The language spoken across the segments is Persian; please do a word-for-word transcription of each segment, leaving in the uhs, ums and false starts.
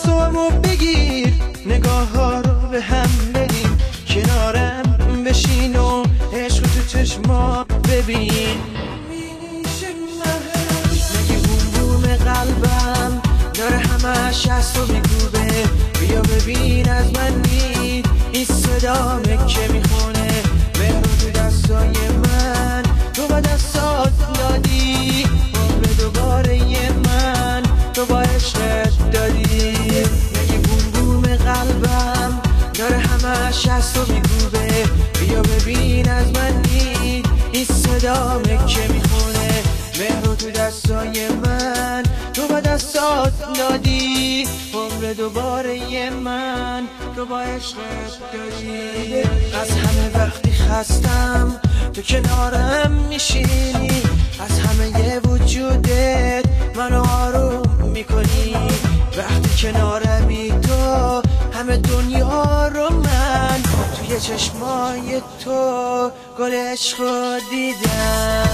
دستامو بگیر، نگاه ها رو به هم بدیم، کنارم بشین و عشق تو چشما ببین. نگی بوم بوم قلبم داره همش از تو میگوبه، بیا ببین از من نید این صدا مکه میخونه. مهر تو دستای من تو با دستات دادی، عمر دوباره من تو با عشقت دادی. نگی بوم بوم قلبم داره همش از تو میگوبه، بیا ببین از من نید این صدا مکه میخونه. مهر تو دستای من تو با دستات دادی، عمر دوباره من تو با عشقت دادی. از همه وقتی خستم تو کنارم میشینی، از همه وجودت منو آروم میکنی. وقتی کنارمی تو همه دنیا رو من توی چشمای تو گل عشقو دیدم.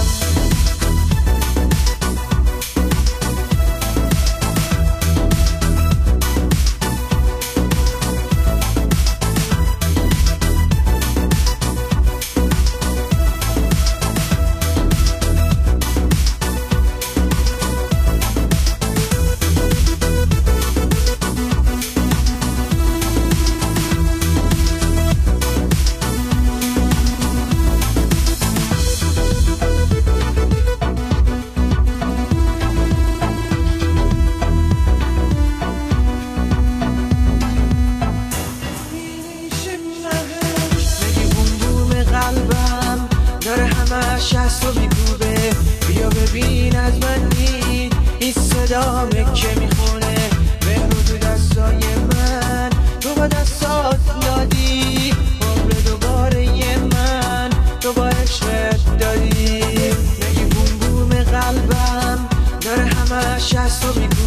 داره همش از تو میگوبه، بیا ببین از من نید این صدا مکه میخونه. مهر تو دستای من تو با دستات دادی، عمر دوباره من تو با عشقت دادی. نگی بوم بوم قلبم داره همش از تو میگوبه،